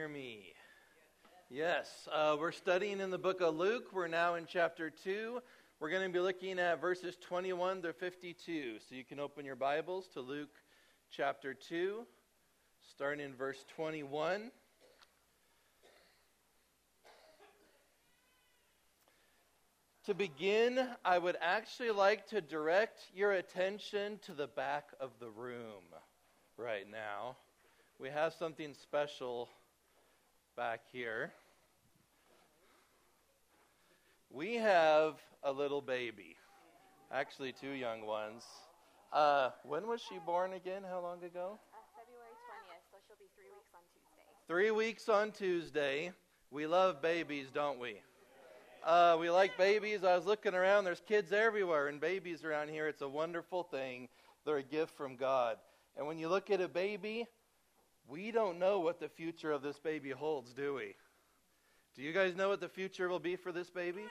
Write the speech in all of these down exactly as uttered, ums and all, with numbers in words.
hear me? Yes, uh, we're studying in the book of Luke. We're now in chapter two. We're going to be looking at verses twenty-one to fifty-two. So you can open your Bibles to Luke chapter two, starting in verse twenty-one. To begin, I would actually like to direct your attention to the back of the room right now. We have something special back here. We have a little baby, actually two young ones. Uh, when was she born again? How long ago? Uh, February twentieth, so she'll be three weeks on Tuesday. Three weeks on Tuesday. We love babies, don't we? Uh, we like babies. I was looking around. There's kids everywhere and babies around here. It's a wonderful thing. They're a gift from God. And when you look at a baby, we don't know what the future of this baby holds, do we? Do you guys know what the future will be for this baby?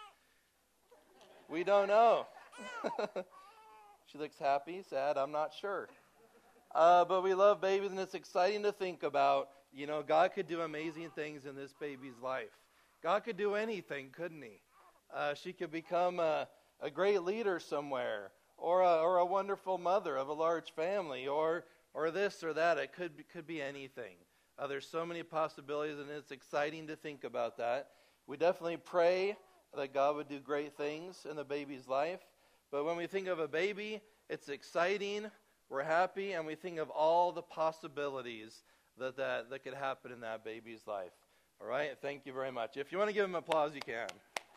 We don't know. She looks happy, sad, I'm not sure. Uh, but we love babies, and it's exciting to think about, you know, God could do amazing things in this baby's life. God could do anything, couldn't he? Uh, she could become a, a great leader somewhere, or a, or a wonderful mother of a large family, or or this or that. It could be, could be anything. Uh, there's so many possibilities, and it's exciting to think about that. We definitely pray that God would do great things in the baby's life. But when we think of a baby, it's exciting, we're happy, and we think of all the possibilities that, that, that could happen in that baby's life. All right? Thank you very much. If you want to give him applause, you can.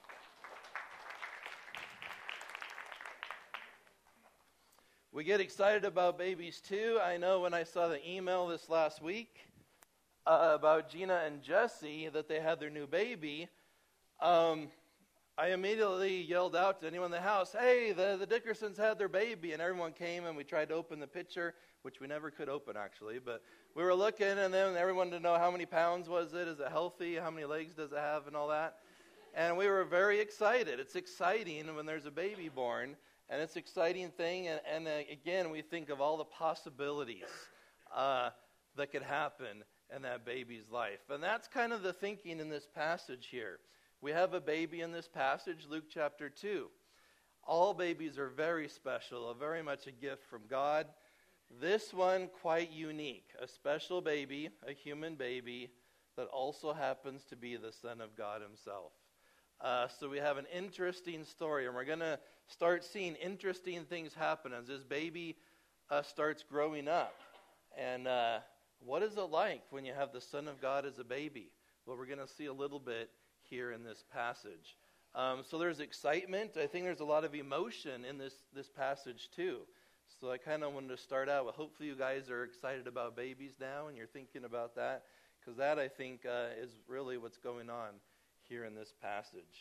We get excited about babies too. I know when I saw the email this last week uh, about Gina and Jesse that they had their new baby, um, I immediately yelled out to anyone in the house, hey, the, the Dickersons had their baby, and everyone came and we tried to open the picture, which we never could open actually, but we were looking, and then everyone wanted to know how many pounds was it, is it healthy, how many legs does it have, and all that. And we were very excited. It's exciting when there's a baby born, and it's an exciting thing, and, and uh, again, we think of all the possibilities uh, that could happen in that baby's life. And that's kind of the thinking in this passage here. We have a baby in this passage, Luke chapter two. All babies are very special, very much a gift from God. This one quite unique, a special baby, a human baby that also happens to be the Son of God himself. Uh, so we have an interesting story, and we're going to start seeing interesting things happen as this baby uh, starts growing up. And uh, what is it like when you have the Son of God as a baby? Well, we're going to see a little bit here in this passage. Um, so there's excitement. I think there's a lot of emotion in this, this passage too. So I kind of wanted to start out with, hopefully you guys are excited about babies now and you're thinking about that, because that I think uh, is really what's going on here in this passage.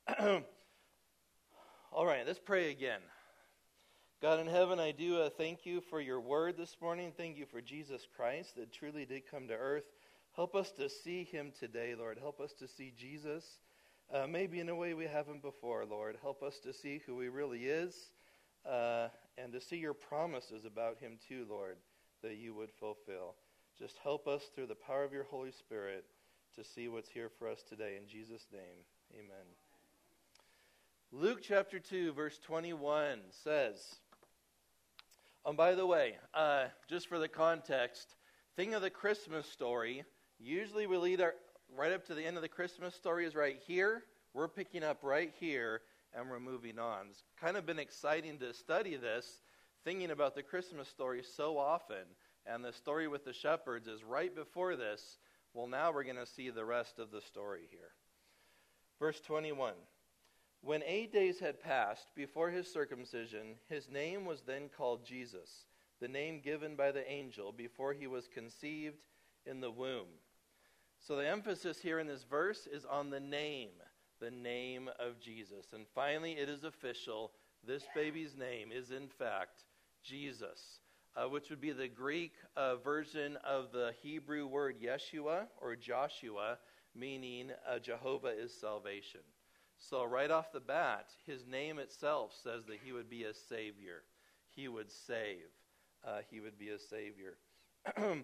All right, let's pray again. God in heaven, I do uh, thank you for your word this morning. Thank you for Jesus Christ that truly did come to earth. Help us to see him today, Lord. Help us to see Jesus, uh, maybe in a way we haven't before, Lord. Help us to see who he really is, uh, and to see your promises about him too, Lord, that you would fulfill. Just help us through the power of your Holy Spirit to see what's here for us today. In Jesus' name, amen. Luke chapter two, verse twenty-one says, and by the way, uh, just for the context, think of the Christmas story. Usually we lead our, right up to the end of the Christmas story is right here. We're picking up right here, and we're moving on. It's kind of been exciting to study this, thinking about the Christmas story so often. And the story with the shepherds is right before this. Well, now we're going to see the rest of the story here. Verse twenty-one. When eight days had passed before his circumcision, his name was then called Jesus, the name given by the angel before he was conceived in the womb. So the emphasis here in this verse is on the name, the name of Jesus. And finally, it is official. This baby's name is, in fact, Jesus, uh, which would be the Greek uh, version of the Hebrew word Yeshua or Joshua, meaning uh, Jehovah is salvation. So right off the bat, his name itself says that he would be a savior. He would save. Uh, he would be a savior.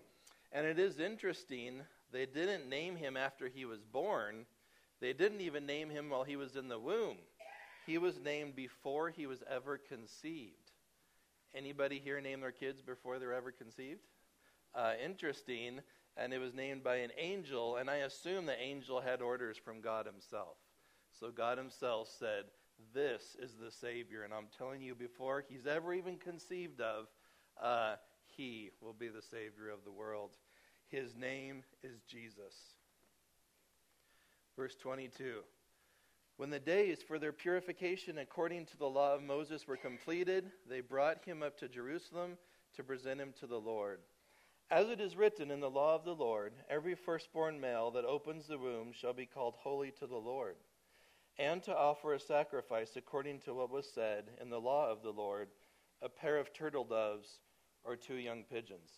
And it is interesting, they didn't name him after he was born. They didn't even name him while he was in the womb. He was named before he was ever conceived. Anybody here name their kids before they were ever conceived? Uh, interesting. And it was named by an angel, and I assume the angel had orders from God himself. So God himself said, this is the Savior, and I'm telling you, before he's ever even conceived of, uh, he will be the Savior of the world. His name is Jesus. Verse twenty-two. When the days for their purification according to the law of Moses were completed, they brought him up to Jerusalem to present him to the Lord. As it is written in the law of the Lord, every firstborn male that opens the womb shall be called holy to the Lord, and to offer a sacrifice according to what was said in the law of the Lord, a pair of turtle doves or two young pigeons.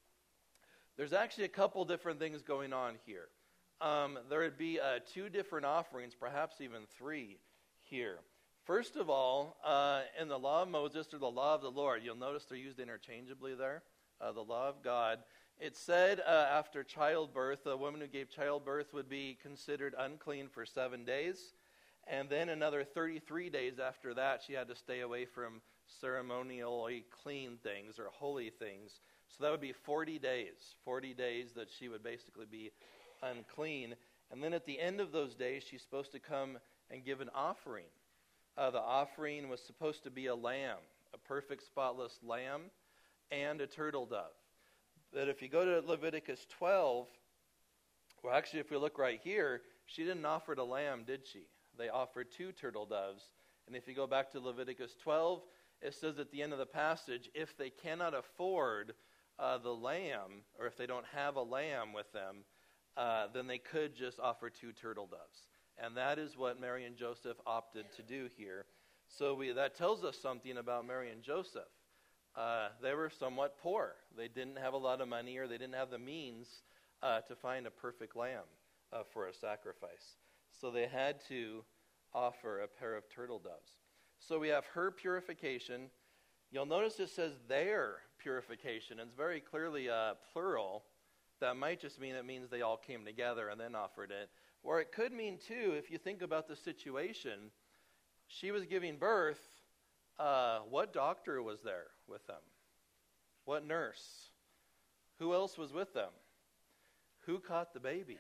There's actually a couple different things going on here. Um, there would be uh, two different offerings, perhaps even three here. First of all, uh, in the law of Moses or the law of the Lord, you'll notice they're used interchangeably there. Uh, the law of God. It said uh, after childbirth, a woman who gave childbirth would be considered unclean for seven days. And then another thirty-three days after that, she had to stay away from ceremonially clean things or holy things. So that would be forty days. forty days that she would basically be unclean. And then at the end of those days, she's supposed to come and give an offering. Uh, the offering was supposed to be a lamb, a perfect spotless lamb, and a turtle dove. But if you go to Leviticus twelve, well, actually, if we look right here, she didn't offer the lamb, did she? They offered two turtle doves. And if you go back to Leviticus twelve, it says at the end of the passage, if they cannot afford uh, the lamb, or if they don't have a lamb with them, uh, then they could just offer two turtle doves. And that is what Mary and Joseph opted to do here. So we, that tells us something about Mary and Joseph. Uh, they were somewhat poor. They didn't have a lot of money, or they didn't have the means uh, to find a perfect lamb uh, for a sacrifice. So they had to offer a pair of turtle doves. So we have her purification. You'll notice it says their purification. It's very clearly uh, plural. That might just mean it means they all came together and then offered it. Or it could mean, too, if you think about the situation, she was giving birth. Uh, what doctor was there with them? What nurse? Who else was with them? Who caught the baby?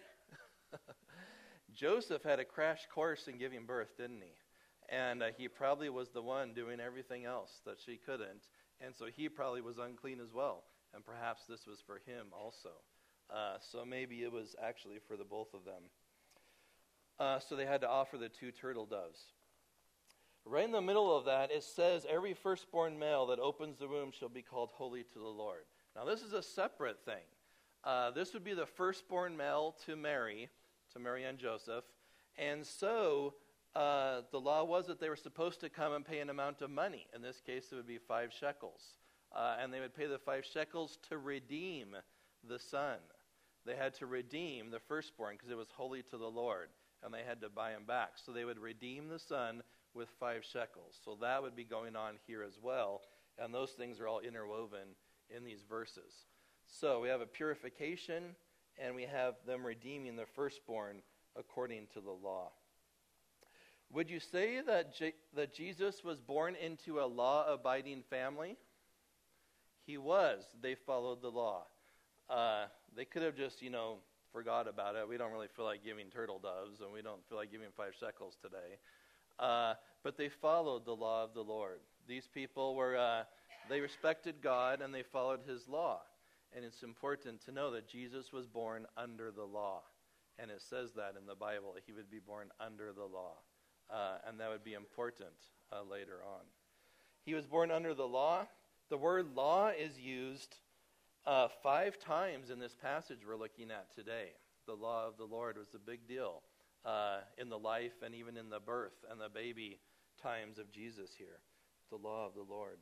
Joseph had a crash course in giving birth, didn't he? And uh, he probably was the one doing everything else that she couldn't. And so he probably was unclean as well. And perhaps this was for him also. Uh, so maybe it was actually for the both of them. Uh, so they had to offer the two turtle doves. Right in the middle of that, it says, every firstborn male that opens the womb shall be called holy to the Lord. Now, this is a separate thing. Uh, this would be the firstborn male to Mary, to Mary and Joseph. And so uh, the law was that they were supposed to come and pay an amount of money. In this case, it would be five shekels. Uh, and they would pay the five shekels to redeem the son. They had to redeem the firstborn because it was holy to the Lord. And they had to buy him back. So they would redeem the son with five shekels. So that would be going on here as well. And those things are all interwoven in these verses. So we have a purification, and we have them redeeming the firstborn according to the law. Would you say that, Je- that Jesus was born into a law-abiding family? He was. They followed the law. Uh, they could have just, you know, forgot about it. We don't really feel like giving turtle doves, and we don't feel like giving five shekels today. Uh, but they followed the law of the Lord. These people were, uh, they respected God, and they followed his law. And it's important to know that Jesus was born under the law. And it says that in the Bible, that he would be born under the law. Uh, and that would be important uh, later on. He was born under the law. The word law is used uh, five times in this passage we're looking at today. The law of the Lord was a big deal uh, in the life and even in the birth and the baby times of Jesus here. The law of the Lord.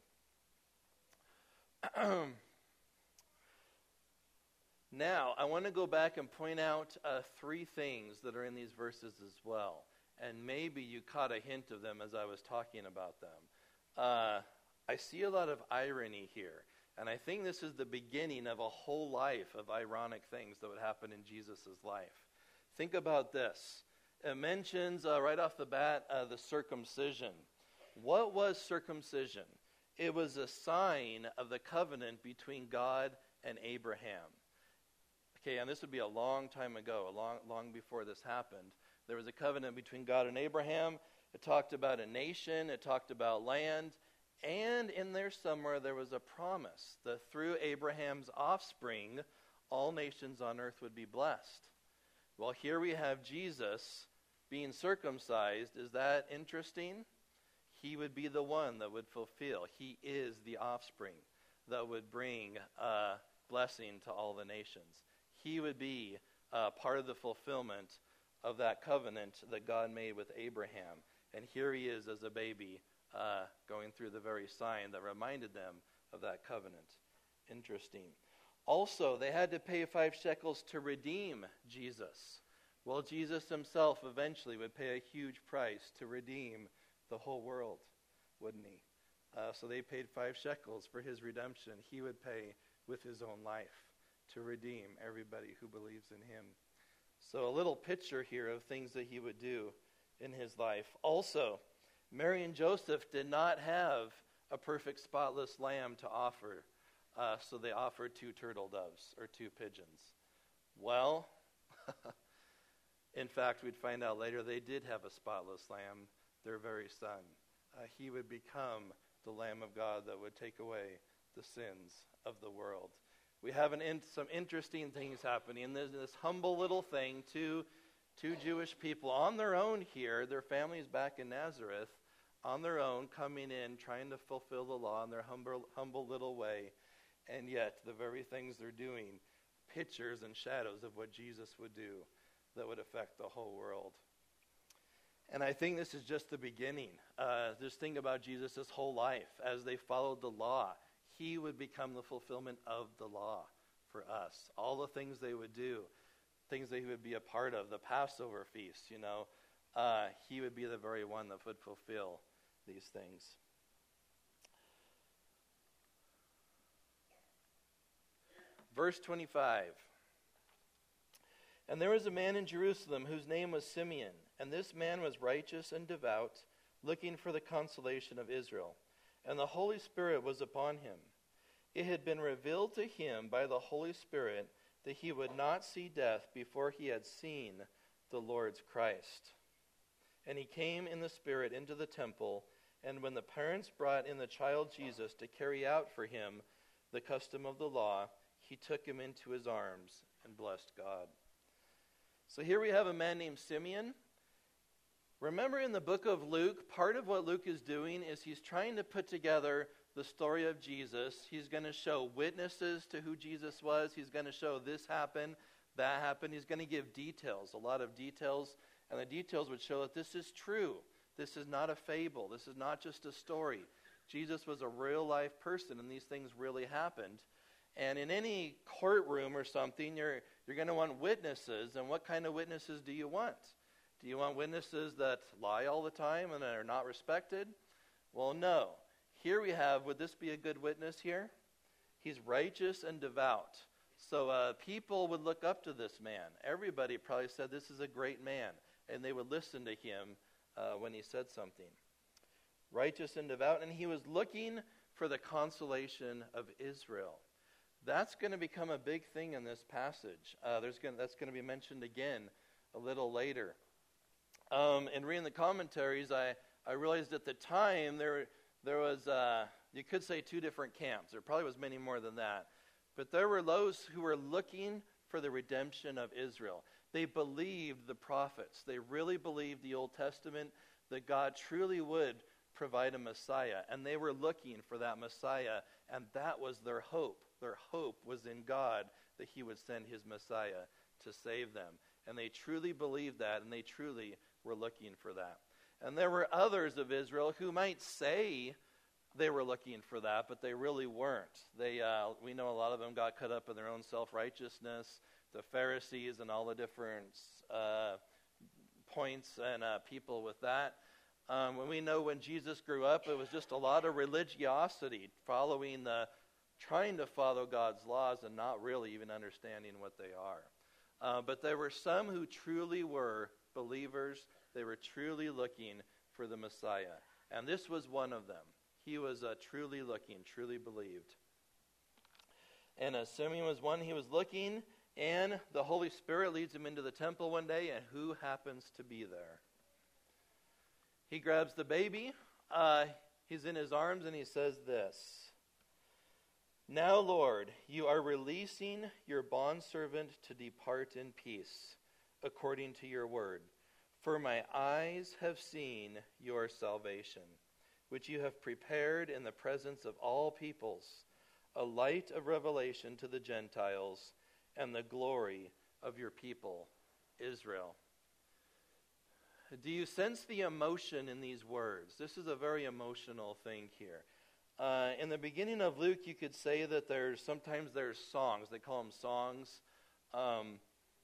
Now, I want to go back and point out uh, three things that are in these verses as well. And maybe you caught a hint of them as I was talking about them. Uh, I see a lot of irony here. And I think this is the beginning of a whole life of ironic things that would happen in Jesus' life. Think about this. It mentions uh, right off the bat uh, the circumcision. What was circumcision? It was a sign of the covenant between God and Abraham. Okay, and this would be a long time ago, a long, long before this happened. There was a covenant between God and Abraham. It talked about a nation. It talked about land. And in there somewhere there was a promise that through Abraham's offspring, all nations on earth would be blessed. Well, here we have Jesus being circumcised. Is that interesting? He would be the one that would fulfill. He is the offspring that would bring uh, blessing to all the nations. He would be uh, part of the fulfillment of that covenant that God made with Abraham. And here he is as a baby uh, going through the very sign that reminded them of that covenant. Interesting. Also, they had to pay five shekels to redeem Jesus. Well, Jesus himself eventually would pay a huge price to redeem the whole world, wouldn't he? Uh, so they paid five shekels for his redemption. He would pay with his own life to redeem everybody who believes in him. So a little picture here of things that he would do in his life. Also, Mary and Joseph did not have a perfect spotless lamb to offer, uh, so they offered two turtle doves or two pigeons. Well, in fact, we'd find out later they did have a spotless lamb, their very son. Uh, he would become the Lamb of God that would take away the sins of the world. We have an in, some interesting things happening. In this, this humble little thing, two, two Jewish people on their own here, their families back in Nazareth, on their own, coming in, trying to fulfill the law in their humble, humble little way. And yet, the very things they're doing, pictures and shadows of what Jesus would do that would affect the whole world. And I think this is just the beginning. Uh, just think about Jesus' whole life. As they followed the law, he would become the fulfillment of the law for us. All the things they would do, things that he would be a part of, the Passover feast, you know, uh, he would be the very one that would fulfill these things. Verse twenty-five. And there was a man in Jerusalem whose name was Simeon, and this man was righteous and devout, looking for the consolation of Israel. And the Holy Spirit was upon him. It had been revealed to him by the Holy Spirit that he would not see death before he had seen the Lord's Christ. And he came in the Spirit into the temple, and when the parents brought in the child Jesus to carry out for him the custom of the law, he took him into his arms and blessed God. So here we have a man named Simeon. Remember in the book of Luke, part of what Luke is doing is he's trying to put together the story of Jesus. He's going to show witnesses to who Jesus was. He's going to show this happened, that happened. He's going to give details, a lot of details, and the details would show that this is true. This is not a fable. This is not just a story. Jesus was a real-life person, and these things really happened. And in any courtroom or something, you're you're going to want witnesses. And what kind of witnesses do you want? Do you want witnesses that lie all the time and are not respected? Well, no. Here we have, would this be a good witness here? He's righteous and devout. So uh, people would look up to this man. Everybody probably said, this is a great man. And they would listen to him uh, when he said something. Righteous and devout. And he was looking for the consolation of Israel. That's going to become a big thing in this passage. Uh, there's going that's going to be mentioned again a little later. Um, in reading the commentaries, I, I realized at the time there there was, uh, you could say, two different camps. There probably was many more than that. But there were those who were looking for the redemption of Israel. They believed the prophets. They really believed the Old Testament, that God truly would provide a Messiah. And they were looking for that Messiah, and that was their hope. Their hope was in God that he would send his Messiah to save them. And they truly believed that, and they truly were looking for that. And there were others of Israel who might say they were looking for that, but they really weren't. They, uh, we know a lot of them got caught up in their own self-righteousness, the Pharisees and all the different uh, points and uh, people with that. Um, when we know when Jesus grew up, it was just a lot of religiosity, following the trying to follow God's laws and not really even understanding what they are. Uh, but there were some who truly were believers. They were truly looking for the Messiah. And this was one of them. He was uh, truly looking, truly believed. And uh, Simeon was one. He was looking, and the Holy Spirit leads him into the temple one day, and who happens to be there? He grabs the baby. Uh, he's in his arms, and he says this. Now, Lord, you are releasing your bondservant to depart in peace, according to your word. For my eyes have seen your salvation, which you have prepared in the presence of all peoples, a light of revelation to the Gentiles and the glory of your people, Israel. Do you sense the emotion in these words? This is a very emotional thing here. Uh, in the beginning of Luke, you could say that there's sometimes there's songs. They call them songs. Um,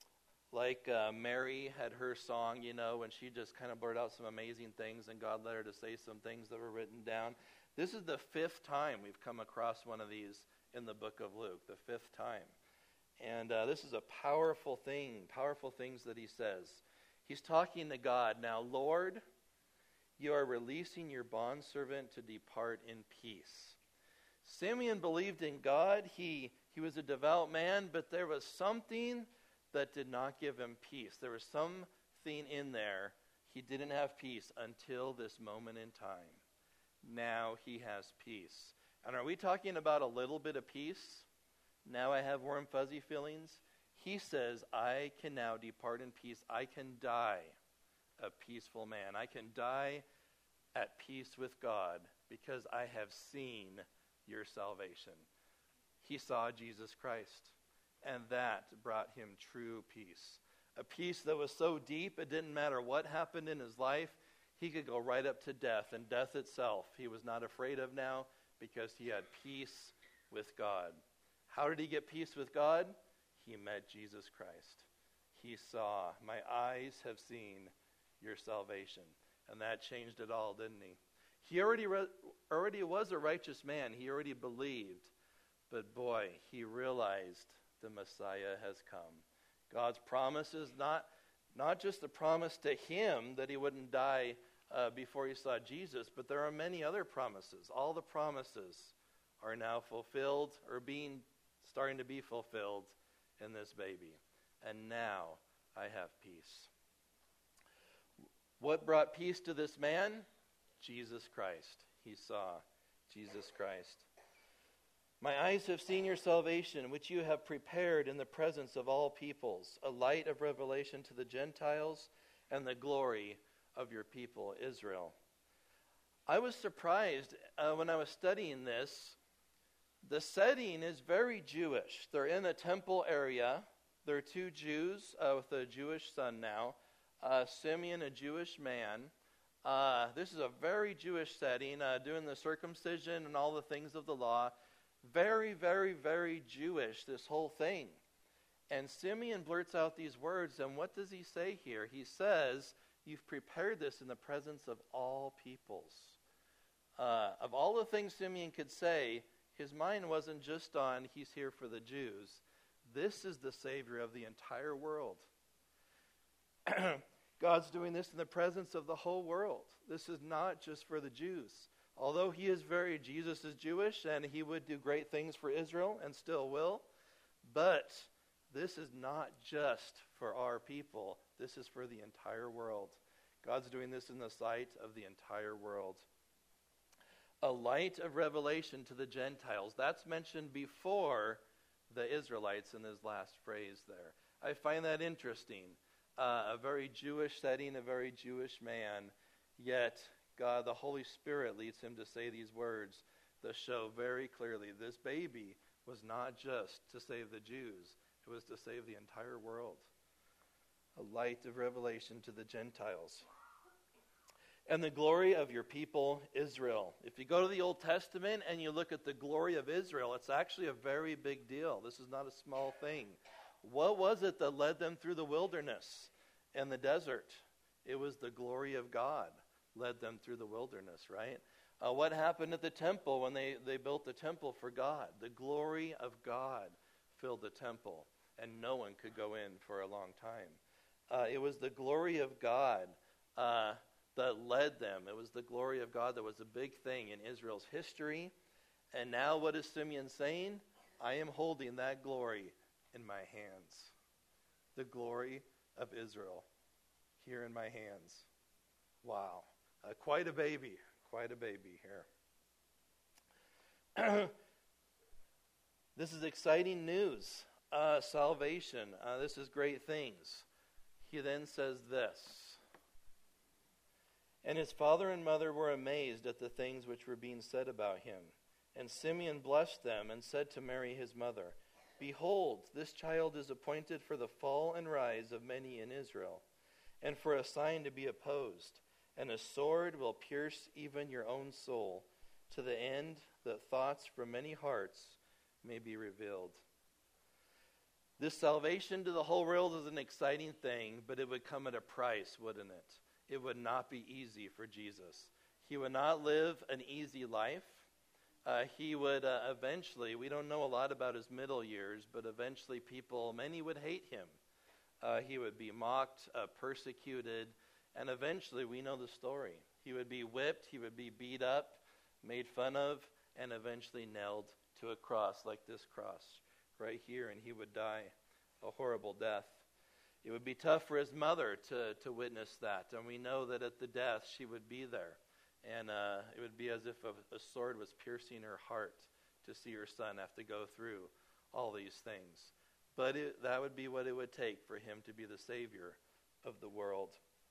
like uh, Mary had her song, you know, and she just kind of blurted out some amazing things, and God led her to say some things that were written down. This is the fifth time we've come across one of these in the book of Luke, the fifth time. And uh, this is a powerful thing, powerful things that he says. He's talking to God. Now, Lord, you are releasing your bondservant to depart in peace. Simeon believed in God. He, he was a devout man, but there was something that did not give him peace. There was something in there. He didn't have peace until this moment in time. Now he has peace. And are we talking about a little bit of peace? Now I have warm, fuzzy feelings. He says, I can now depart in peace. I can die a peaceful man. I can die at peace with God because I have seen your salvation. He saw Jesus Christ, and that brought him true peace. A peace that was so deep, it didn't matter what happened in his life. He could go right up to death, and death itself he was not afraid of now because he had peace with God. How did he get peace with God? He met Jesus Christ. He saw, my eyes have seen your salvation. And that changed it all, didn't he? He already re- already was a righteous man. He already believed. But boy, he realized the Messiah has come. God's promise is not, not just the promise to him that he wouldn't die uh, before he saw Jesus, but there are many other promises. All the promises are now fulfilled or being starting to be fulfilled in this baby. And now I have peace. What brought peace to this man? Jesus Christ. He saw Jesus Christ. My eyes have seen your salvation, which you have prepared in the presence of all peoples, a light of revelation to the Gentiles and the glory of your people, Israel. I was surprised uh, when I was studying this. The setting is very Jewish. They're in a temple area. There are two Jews uh, with a Jewish son now. Uh, Simeon, a Jewish man. Uh, this is a very Jewish setting, uh, doing the circumcision and all the things of the law. Very, very, very Jewish, this whole thing. And Simeon blurts out these words, and what does he say here? He says, you've prepared this in the presence of all peoples. Uh, of all the things Simeon could say, his mind wasn't just on, he's here for the Jews. This is the Savior of the entire world. God's doing this in the presence of the whole world. This is not just for the Jews. Although he is very, Jesus is Jewish, and he would do great things for Israel, and still will. But this is not just for our people. This is for the entire world. God's doing this in the sight of the entire world. A light of revelation to the Gentiles. That's mentioned before the Israelites in his last phrase there. I find that interesting. Uh, a very Jewish setting, a very Jewish man, yet God, the Holy Spirit, leads him to say these words that show very clearly this baby was not just to save the Jews, it was to save the entire world. A light of revelation to the Gentiles. And the glory of your people, Israel. If you go to the Old Testament and you look at the glory of Israel, it's actually a very big deal. This is not a small thing. What was it that led them through the wilderness and the desert? It was the glory of God led them through the wilderness, right? Uh, what happened at the temple when they, they built the temple for God? The glory of God filled the temple, and no one could go in for a long time. Uh, it was the glory of God uh, that led them. It was the glory of God that was a big thing in Israel's history. And now what is Simeon saying? I am holding that glory in my hands. The glory of Israel here in my hands. Wow. Uh, quite a baby. Quite a baby here. This is exciting news. Uh, salvation. Uh, this is great things. He then says this. And his father and mother were amazed at the things which were being said about him. And Simeon blessed them and said to Mary his mother, Behold, this child is appointed for the fall and rise of many in Israel, and for a sign to be opposed. And a sword will pierce even your own soul, to the end that thoughts from many hearts may be revealed. This salvation to the whole world is an exciting thing, but it would come at a price, wouldn't it? It would not be easy for Jesus. He would not live an easy life. Uh, he would uh, eventually, we don't know a lot about his middle years, but eventually people, many would hate him. Uh, he would be mocked, uh, persecuted, and eventually we know the story. He would be whipped, he would be beat up, made fun of, and eventually nailed to a cross like this cross right here, and he would die a horrible death. It would be tough for his mother to, to witness that, and we know that at the death she would be there. And uh, it would be as if a, a sword was piercing her heart to see her son have to go through all these things. But it, that would be what it would take for him to be the Savior of the world.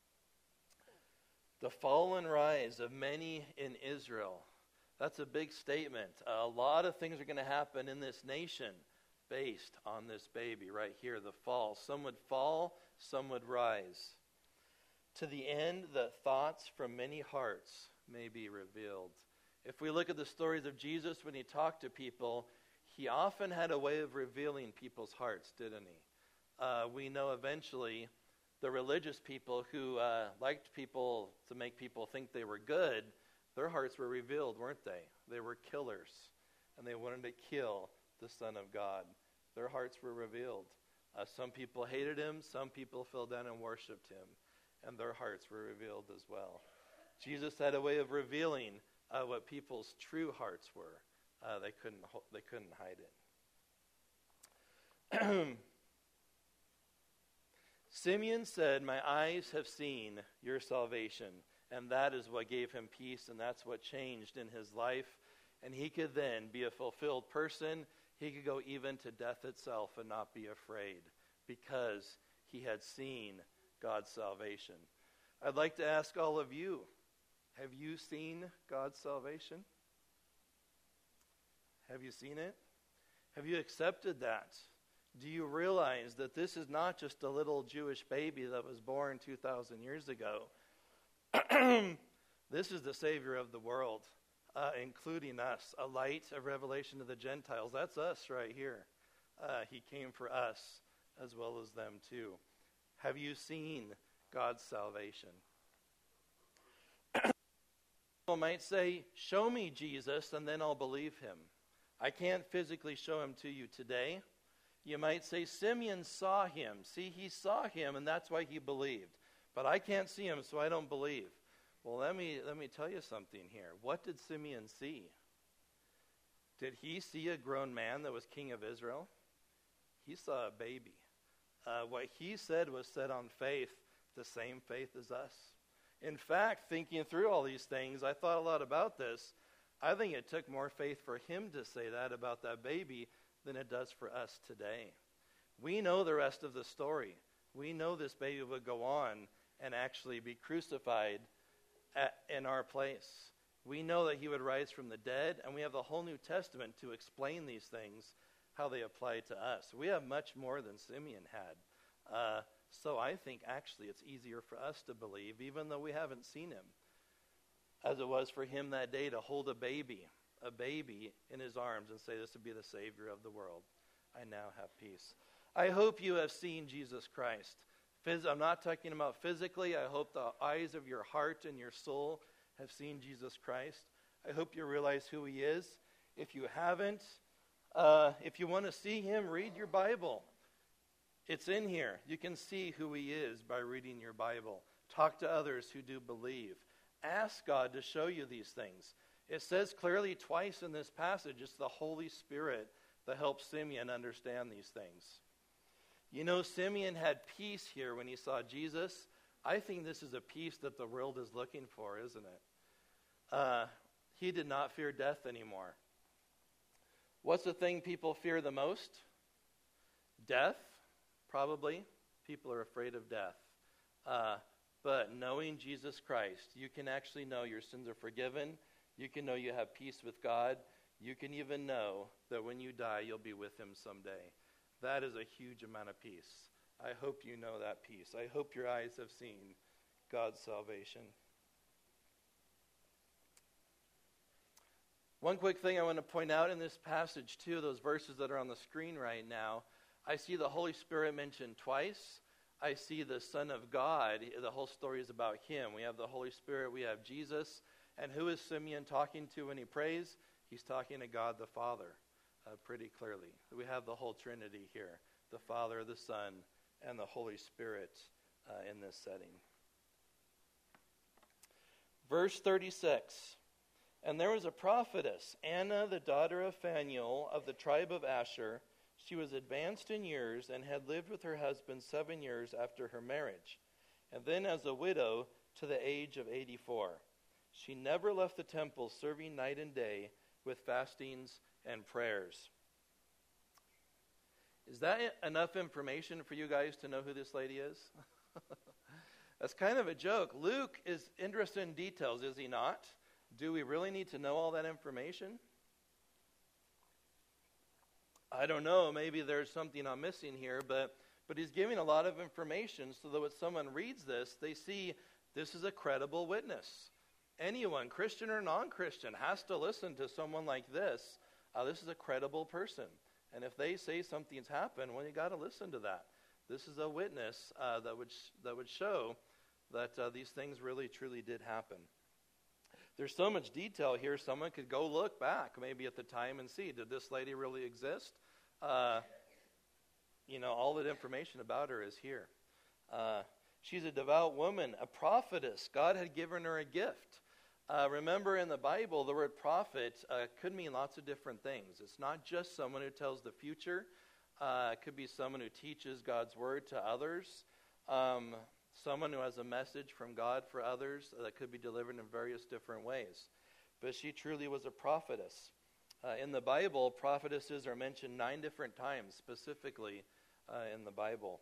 The fall and rise of many in Israel. That's a big statement. A lot of things are going to happen in this nation based on this baby right here, the fall. Some would fall, some would rise. To the end that thoughts from many hearts may be revealed. If we look at the stories of Jesus when he talked to people, he often had a way of revealing people's hearts, didn't he? Uh, we know eventually the religious people who uh, liked people to make people think they were good, their hearts were revealed, weren't they? They were killers, and they wanted to kill the Son of God. Their hearts were revealed. Uh, some people hated him, some people fell down and worshipped him, and their hearts were revealed as well. Jesus had a way of revealing uh, what people's true hearts were. Uh, they couldn't they couldn't hide it. Simeon said, "My eyes have seen your salvation," and that is what gave him peace, and that's what changed in his life. And he could then be a fulfilled person. He could go even to death itself and not be afraid because he had seen God's salvation. I'd like to ask all of you, have you seen God's salvation? Have you seen it? Have you accepted that? Do you realize that this is not just a little Jewish baby that was born two thousand years ago? This is the Savior of the world, uh, including us, a light, a revelation to the Gentiles. That's us right here. Uh, he came for us as well as them too. Have you seen God's salvation? People might say, show me Jesus and then I'll believe him. I can't physically show him to you today. You might say, Simeon saw him. See, he saw him and that's why he believed. But I can't see him, so I don't believe. Well, let me let me tell you something here. What did Simeon see? Did he see a grown man that was king of Israel? He saw a baby. Uh, what he said was set on faith, the same faith as us. In fact, thinking through all these things, I thought a lot about this. I think it took more faith for him to say that about that baby than it does for us today. We know the rest of the story. We know this baby would go on and actually be crucified at, in our place. We know that he would rise from the dead, and we have the whole New Testament to explain these things, how they apply to us. We have much more than Simeon had. Uh, so I think actually it's easier for us to believe, even though we haven't seen him, as it was for him that day to hold a baby, a baby in his arms and say, this would be the Savior of the world. I now have peace. I hope you have seen Jesus Christ. Phys- I'm not talking about physically. I hope the eyes of your heart and your soul have seen Jesus Christ. I hope you realize who he is. If you haven't, uh, if you want to see him, read your Bible. It's in here. You can see who he is by reading your Bible. Talk to others who do believe. Ask God to show you these things. It says clearly twice in this passage, it's the Holy Spirit that helps Simeon understand these things. You know, Simeon had peace here when he saw Jesus. I think this is a peace that the world is looking for, isn't it? Uh, he did not fear death anymore. What's the thing people fear the most? Death, probably. People are afraid of death. Uh, but knowing Jesus Christ, you can actually know your sins are forgiven. You can know you have peace with God. You can even know that when you die, you'll be with him someday. That is a huge amount of peace. I hope you know that peace. I hope your eyes have seen God's salvation. One quick thing I want to point out in this passage, too, those verses that are on the screen right now, I see the Holy Spirit mentioned twice. I see the Son of God. The whole story is about him. We have the Holy Spirit. We have Jesus. And who is Simeon talking to when he prays? He's talking to God the Father uh, pretty clearly. We have the whole Trinity here, the Father, the Son, and the Holy Spirit uh, in this setting. Verse thirty-six. And there was a prophetess, Anna, the daughter of Phanuel, of the tribe of Asher. She was advanced in years and had lived with her husband seven years after her marriage, and then as a widow to the age of eighty-four. She never left the temple, serving night and day with fastings and prayers. Is that enough information for you guys to know who this lady is? That's kind of a joke. Luke is interested in details, is he not? Do we really need to know all that information? I don't know. Maybe there's something I'm missing here, but, but he's giving a lot of information so that when someone reads this, they see this is a credible witness. Anyone, Christian or non-Christian, has to listen to someone like this. Uh, this is a credible person. And if they say something's happened, well, you got to listen to that. This is a witness uh, that would sh- that would show that uh, these things really, truly did happen. There's so much detail here, someone could go look back maybe at the time and see, did this lady really exist? Uh, you know, all the information about her is here. Uh, she's a devout woman, a prophetess. God had given her a gift. Uh, remember in the Bible, the word prophet uh, could mean lots of different things. It's not just someone who tells the future. Uh, it could be someone who teaches God's word to others. Um, someone who has a message from God for others that could be delivered in various different ways. But she truly was a prophetess. Uh, in the Bible, prophetesses are mentioned nine different times, specifically uh, in the Bible.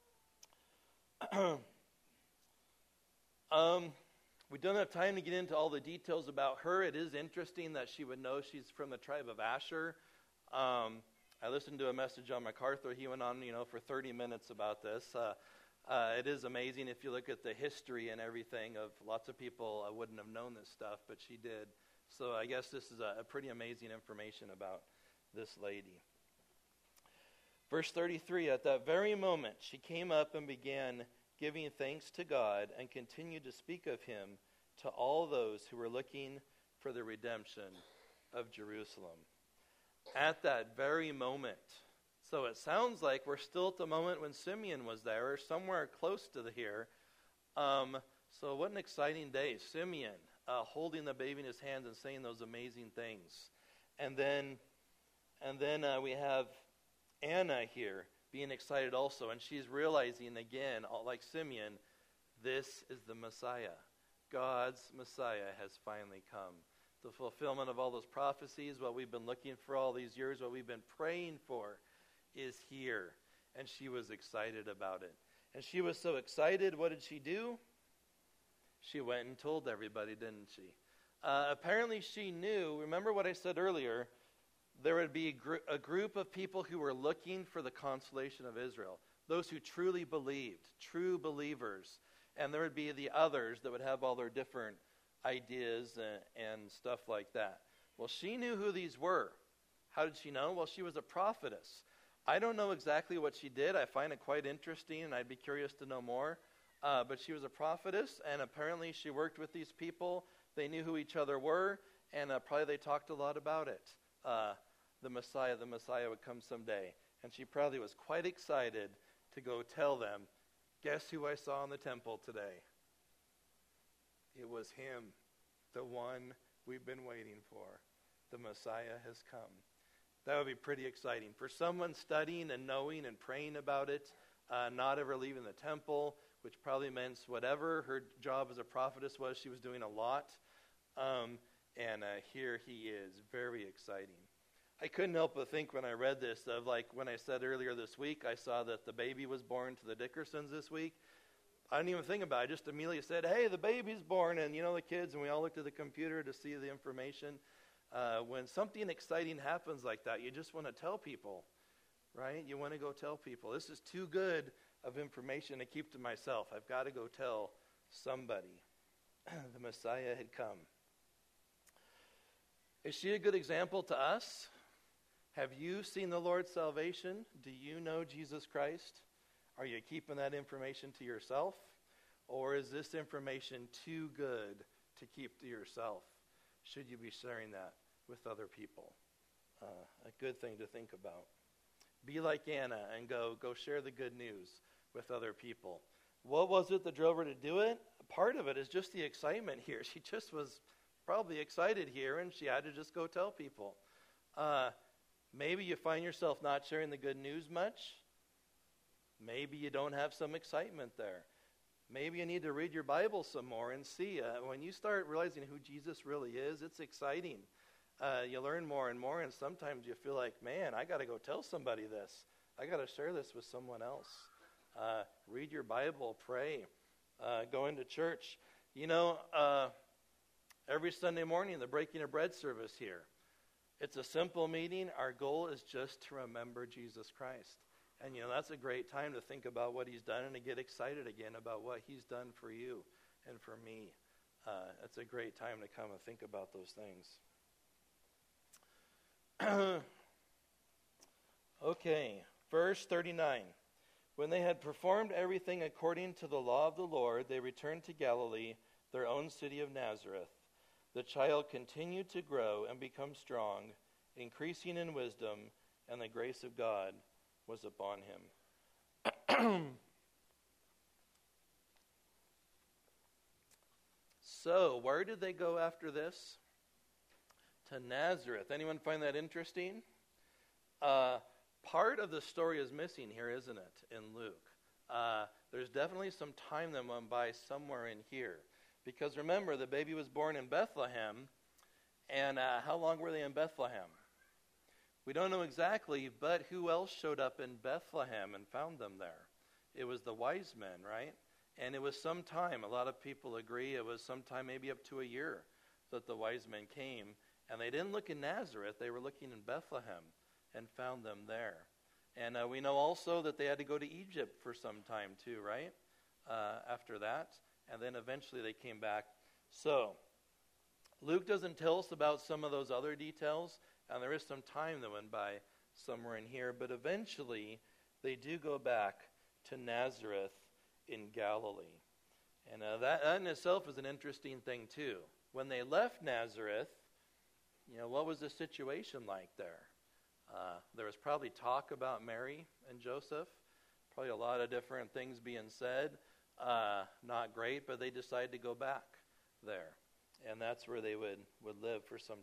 um... We don't have time to get into all the details about her. It is interesting that she would know she's from the tribe of Asher. Um, I listened to a message on MacArthur. He went on, you know, for thirty minutes about this. Uh, uh, it is amazing if you look at the history and everything of lots of people uh, wouldn't have known this stuff, but she did. So I guess this is a, a pretty amazing information about this lady. Verse thirty-three, at that very moment she came up and began giving thanks to God, and continued to speak of him to all those who were looking for the redemption of Jerusalem. At that very moment. So it sounds like we're still at the moment when Simeon was there, or somewhere close to the here. Um, so what an exciting day. Simeon uh, holding the baby in his hands and saying those amazing things. And then, and then uh, we have Anna here, being excited also, and she's realizing again, like Simeon, this is the Messiah. God's Messiah has finally come. The fulfillment of all those prophecies, what we've been looking for all these years, what we've been praying for, is here. And she was excited about it. And she was so excited, what did she do? She went and told everybody, didn't she? Uh, apparently she knew, remember what I said earlier, there would be a, gr- a group of people who were looking for the consolation of Israel. Those who truly believed, true believers. And there would be the others that would have all their different ideas and, and stuff like that. Well, she knew who these were. How did she know? Well, she was a prophetess. I don't know exactly what she did. I find it quite interesting, and I'd be curious to know more. Uh, but she was a prophetess, and apparently she worked with these people. They knew who each other were. and uh, probably they talked a lot about it. Uh, the Messiah, the Messiah would come someday. And she probably was quite excited to go tell them, guess who I saw in the temple today? It was him, the one we've been waiting for. The Messiah has come. That would be pretty exciting. For someone studying and knowing and praying about it, uh, not ever leaving the temple, which probably meant whatever her job as a prophetess was, she was doing a lot. Um, and uh, here he is, very exciting. I couldn't help but think when I read this of like when I said earlier this week, I saw that the baby was born to the Dickersons this week. I didn't even think about it. I just immediately said, hey, the baby's born. And, you know, the kids, and we all looked at the computer to see the information. Uh, when something exciting happens like that, you just want to tell people, right? You want to go tell people. This is too good of information to keep to myself. I've got to go tell somebody. The Messiah had come. Is she a good example to us? Have you seen the Lord's salvation? Do you know Jesus Christ? Are you keeping that information to yourself? Or is this information too good to keep to yourself? Should you be sharing that with other people? Uh, a good thing to think about. Be like Anna and go, go share the good news with other people. What was it that drove her to do it? Part of it is just the excitement here. She just was probably excited here, and she had to just go tell people. Uh, maybe you find yourself not sharing the good news much. Maybe you don't have some excitement there. Maybe you need to read your Bible some more and see. Uh, when you start realizing who Jesus really is, it's exciting. Uh, you learn more and more, and sometimes you feel like, man, I got to go tell somebody this. I got to share this with someone else. Uh, read your Bible, pray, uh, go into church. You know, uh, every Sunday morning, the breaking of bread service here, it's a simple meeting. Our goal is just to remember Jesus Christ. And, you know, that's a great time to think about what he's done and to get excited again about what he's done for you and for me. Uh, it's a great time to come and think about those things. Okay, verse thirty-nine. When they had performed everything according to the law of the Lord, they returned to Galilee, their own city of Nazareth. The child continued to grow and become strong, increasing in wisdom, and the grace of God was upon him. So, where did they go after this? To Nazareth. Anyone find that interesting? Uh, part of the story is missing here, isn't it, in Luke? Uh, there's definitely some time that went by somewhere in here. Because remember, the baby was born in Bethlehem, and uh, how long were they in Bethlehem? We don't know exactly, but who else showed up in Bethlehem and found them there? It was the wise men, right? And it was some time. A lot of people agree it was sometime maybe up to a year that the wise men came. And they didn't look in Nazareth. They were looking in Bethlehem and found them there. And uh, we know also that they had to go to Egypt for some time too, right? Uh, after that. And then eventually they came back. So, Luke doesn't tell us about some of those other details. And there is some time that went by somewhere in here. But eventually, they do go back to Nazareth in Galilee. And uh, that, that in itself is an interesting thing, too. When they left Nazareth, you know, what was the situation like there? Uh, there was probably talk about Mary and Joseph. Probably a lot of different things being said. Uh, not great, but they decided to go back there. And that's where they would, would live for some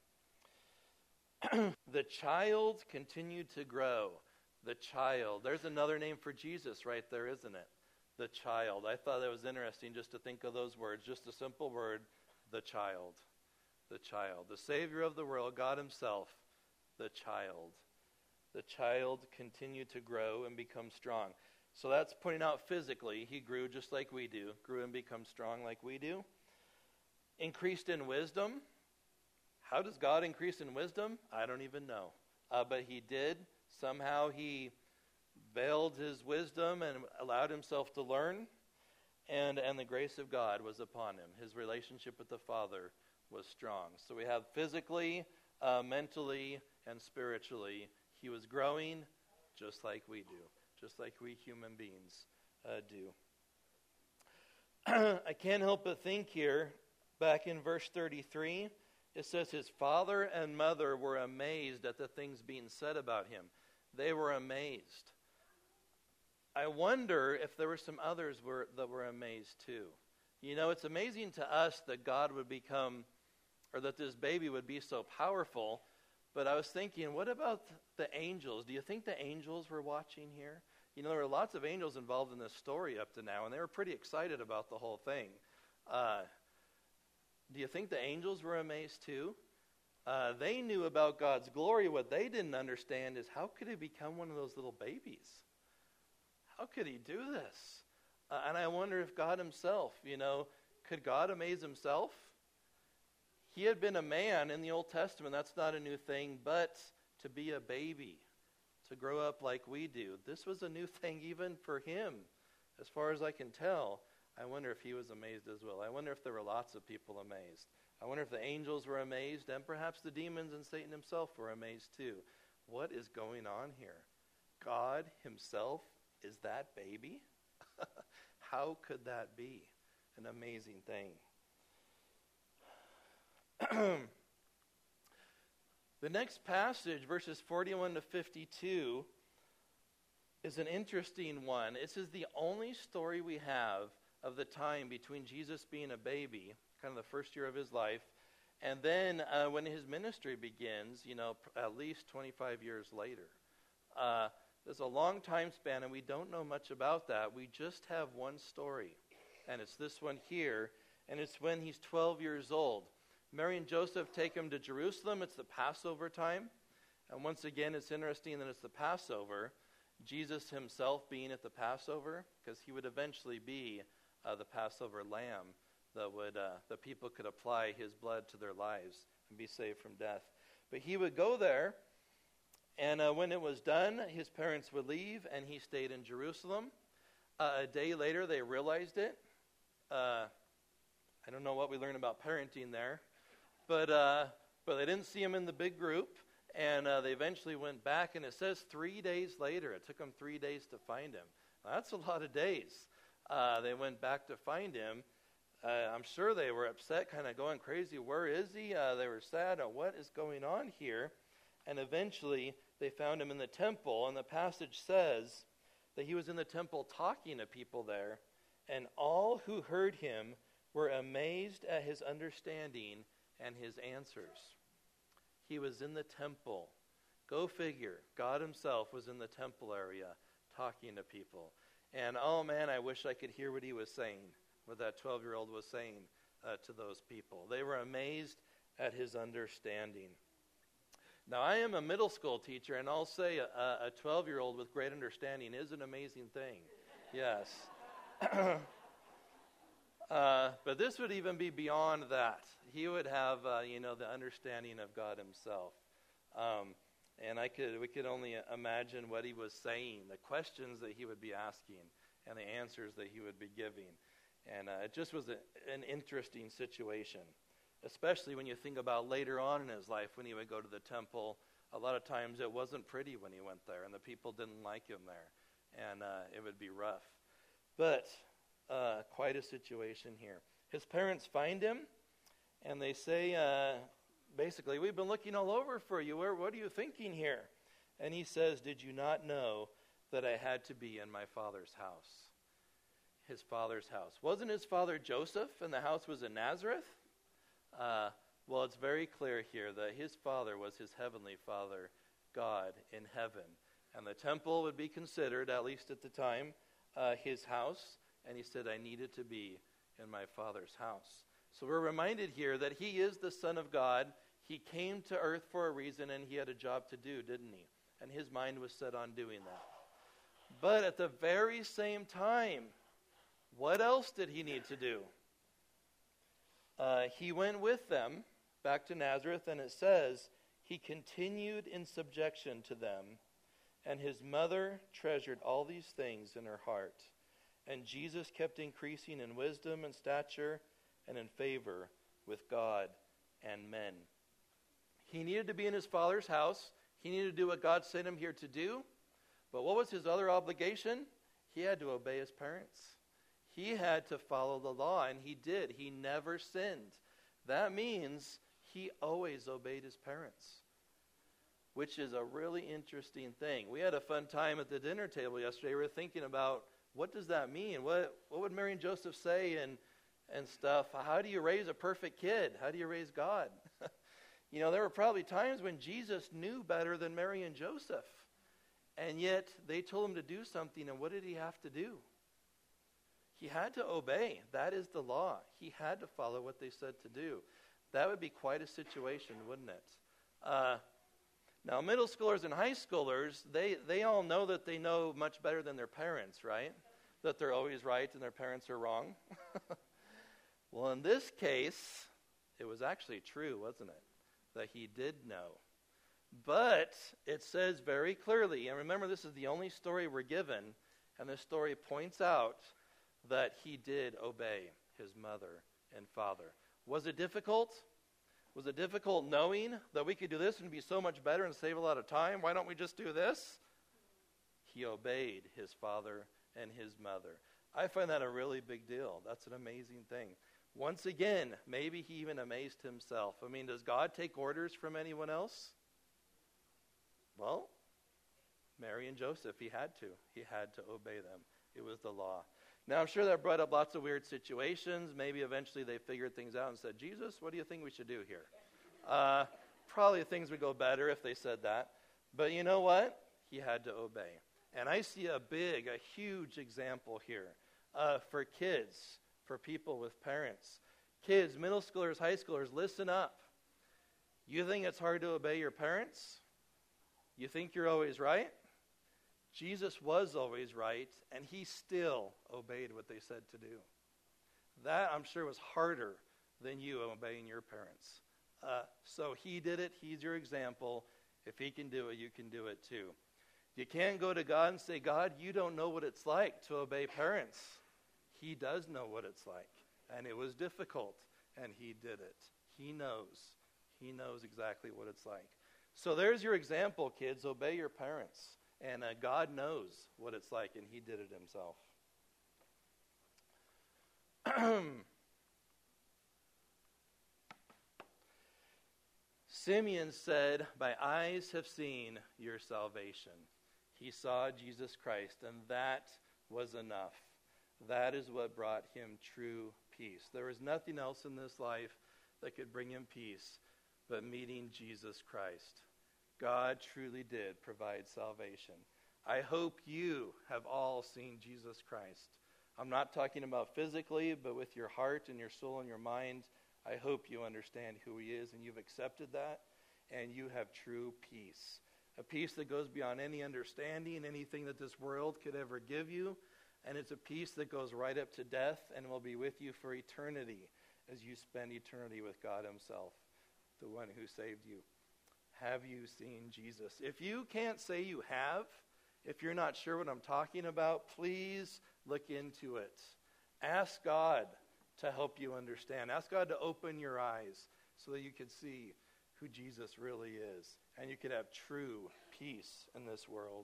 time. The child continued to grow. The child. There's another name for Jesus right there, isn't it? The child. I thought that was interesting just to think of those words. Just a simple word, the child. The child. The Savior of the world, God himself, the child. The child continued to grow and become strong. So that's pointing out physically. He grew just like we do. Grew and become strong like we do. Increased in wisdom. How does God increase in wisdom? I don't even know. Uh, but he did. Somehow he veiled his wisdom and allowed himself to learn. And, and the grace of God was upon him. His relationship with the Father was strong. So we have physically, uh, mentally, and spiritually. He was growing just like we do. Just like we human beings uh, do. I can't help but think here, back in verse thirty-three, It says his father and mother were amazed at the things being said about him. They were amazed. I wonder if there were some others were, that were amazed too. You know, it's amazing to us that God would become, or that this baby would be so powerful. But I was thinking, what about the angels? Do you think the angels were watching here? You know, there were lots of angels involved in this story up to now, and they were pretty excited about the whole thing. Uh, do you think the angels were amazed too? Uh, they knew about God's glory. What they didn't understand is, how could he become one of those little babies? How could he do this? Uh, and I wonder if God himself, you know, could God amaze himself? He had been a man in the Old Testament. That's not a new thing, but to be a baby, to grow up like we do, this was a new thing even for him. As far as I can tell, I wonder if he was amazed as well. I wonder if there were lots of people amazed. I wonder if the angels were amazed, and perhaps the demons and Satan himself were amazed too. What is going on here? God himself is that baby? How could that be? An amazing thing. The next passage, verses forty-one to fifty-two, is an interesting one. This is the only story we have of the time between Jesus being a baby, kind of the first year of his life, and then uh, when his ministry begins, you know, at least twenty-five years later. Uh, there's a long time span, and we don't know much about that. We just have one story, and it's this one here, and it's when he's twelve years old. Mary and Joseph take him to Jerusalem. It's the Passover time. And once again, it's interesting that it's the Passover. Jesus himself being at the Passover, because he would eventually be uh, the Passover lamb that would uh, that people could apply his blood to their lives and be saved from death. But he would go there, and uh, when it was done, his parents would leave, and he stayed in Jerusalem. Uh, a day later, they realized it. Uh, I don't know what we learn about parenting there. But uh, but they didn't see him in the big group, and uh, they eventually went back, and it says three days later. It took them three days to find him. Now, that's a lot of days. Uh, they went back to find him. Uh, I'm sure they were upset, kind of going crazy. Where is he? Uh, they were sad. Uh, what is going on here? And eventually, they found him in the temple, and the passage says that he was in the temple talking to people there, and all who heard him were amazed at his understanding and his answers. He was in the temple. Go figure. God himself was in the temple area talking to people. And oh man, I wish I could hear what he was saying, what that twelve-year-old was saying uh, to those people. They were amazed at his understanding. Now, I am a middle school teacher, and I'll say a, a twelve-year-old with great understanding is an amazing thing. Yes. Uh, but this would even be beyond that. He would have, uh, you know, the understanding of God himself. Um, and I could, we could only imagine what he was saying, the questions that he would be asking, and the answers that he would be giving. And uh, it just was a, an interesting situation, especially when you think about later on in his life when he would go to the temple. A lot of times it wasn't pretty when he went there, and the people didn't like him there, and uh, it would be rough. But Uh, quite a situation here. His parents find him, and they say, uh, basically, we've been looking all over for you. Where, what are you thinking here? And he says, did you not know that I had to be in my father's house? His father's house. Wasn't his father Joseph, and the house was in Nazareth? Uh, well, it's very clear here that his father was his heavenly father, God in heaven. And the temple would be considered, at least at the time, uh, his house. And he said, I needed to be in my Father's house. So we're reminded here that he is the Son of God. He came to earth for a reason, and he had a job to do, didn't he? And his mind was set on doing that. But at the very same time, what else did he need to do? Uh, he went with them back to Nazareth, and it says, he continued in subjection to them, and his mother treasured all these things in her heart. And Jesus kept increasing in wisdom and stature and in favor with God and men. He needed to be in his Father's house. He needed to do what God sent him here to do. But what was his other obligation? He had to obey his parents. He had to follow the law, and he did. He never sinned. That means he always obeyed his parents, which is a really interesting thing. We had a fun time at the dinner table yesterday. We were thinking about, what does that mean? What what would Mary and Joseph say and and stuff? How do you raise a perfect kid? How do you raise God? You know, there were probably times when Jesus knew better than Mary and Joseph. And yet they told him to do something, and what did he have to do? He had to obey. That is the law. He had to follow what they said to do. That would be quite a situation, wouldn't it? Uh, now, middle schoolers and high schoolers, they, they all know that they know much better than their parents, right? That they're always right and their parents are wrong. Well, in this case, it was actually true, wasn't it? That he did know. But it says very clearly, and remember, this is the only story we're given, and this story points out that he did obey his mother and father. Was it difficult? Was it difficult knowing that we could do this and be so much better and save a lot of time? Why don't we just do this? He obeyed his father and his mother. I find that a really big deal. That's an amazing thing. Once again, maybe he even amazed himself. I mean, does God take orders from anyone else? Well, Mary and Joseph, he had to. He had to obey them. It was the law. Now, I'm sure that brought up lots of weird situations. Maybe eventually they figured things out and said, Jesus, what do you think we should do here? Uh, probably things would go better if they said that. But you know what? He had to obey. And I see a big, a huge example here uh, for kids, for people with parents. Kids, middle schoolers, high schoolers, listen up. You think it's hard to obey your parents? You think you're always right? Jesus was always right, and he still obeyed what they said to do. That, I'm sure, was harder than you obeying your parents. Uh, so he did it. He's your example. If he can do it, you can do it too. You can't go to God and say, God, you don't know what it's like to obey parents. He does know what it's like, and it was difficult, and he did it. He knows. He knows exactly what it's like. So there's your example, kids. Obey your parents. And uh, God knows what it's like, and he did it himself. Simeon said, my eyes have seen your salvation. He saw Jesus Christ, and that was enough. That is what brought him true peace. There was nothing else in this life that could bring him peace but meeting Jesus Christ. God truly did provide salvation. I hope you have all seen Jesus Christ. I'm not talking about physically, but with your heart and your soul and your mind, I hope you understand who he is and you've accepted that, and you have true peace. A peace that goes beyond any understanding, anything that this world could ever give you, and it's a peace that goes right up to death and will be with you for eternity as you spend eternity with God himself, the one who saved you. Have you seen Jesus? If you can't say you have, if you're not sure what I'm talking about, please look into it. Ask God to help you understand. Ask God to open your eyes so that you can see who Jesus really is, and you can have true peace in this world.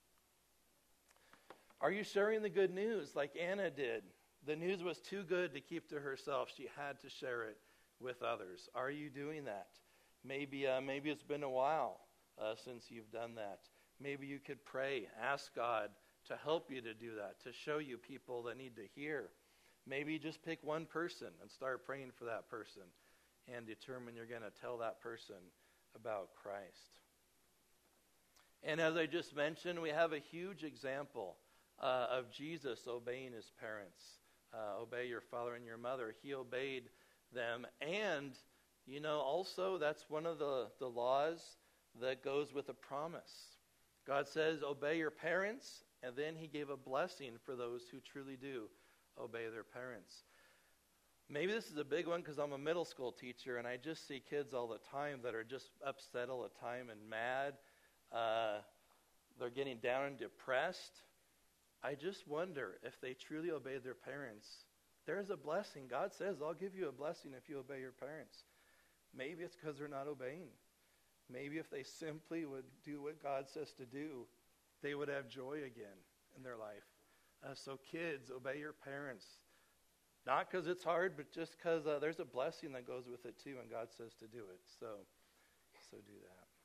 Are you sharing the good news like Anna did? The news was too good to keep to herself. She had to share it with others. Are you doing that? Maybe uh, maybe it's been a while uh, since you've done that. Maybe you could pray, ask God to help you to do that, to show you people that need to hear. Maybe just pick one person and start praying for that person and determine you're going to tell that person about Christ. And as I just mentioned, we have a huge example uh, of Jesus obeying his parents. Uh, obey your father and your mother. He obeyed them. And, you know, also that's one of the, the laws that goes with a promise. God says, obey your parents, and then he gave a blessing for those who truly do obey their parents. Maybe this is a big one because I'm a middle school teacher, and I just see kids all the time that are just upset all the time and mad. Uh, they're getting down and depressed. I just wonder if they truly obeyed their parents. There's a blessing. God says, I'll give you a blessing if you obey your parents. Maybe it's because they're not obeying. Maybe if they simply would do what God says to do, they would have joy again in their life. Uh, so kids, obey your parents. Not because it's hard, but just because uh, there's a blessing that goes with it too, and God says to do it. So, so do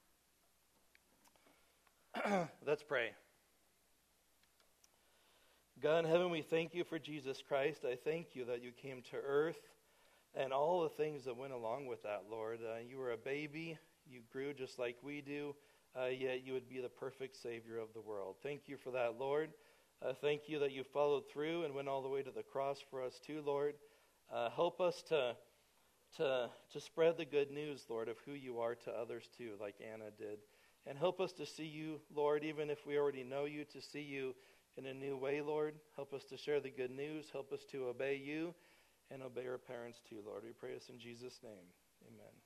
that. Let's pray. God in heaven, we thank you for Jesus Christ. I thank you that you came to earth and all the things that went along with that, Lord. Uh, you were a baby. You grew just like we do, uh, yet you would be the perfect Savior of the world. Thank you for that, Lord. Uh, thank you that you followed through and went all the way to the cross for us too, Lord. Uh, help us to, to, to spread the good news, Lord, of who you are to others too, like Anna did. And help us to see you, Lord, even if we already know you, to see you in a new way, Lord. Help us to share the good news. Help us to obey you and obey our parents too, Lord. We pray this in Jesus' name. Amen.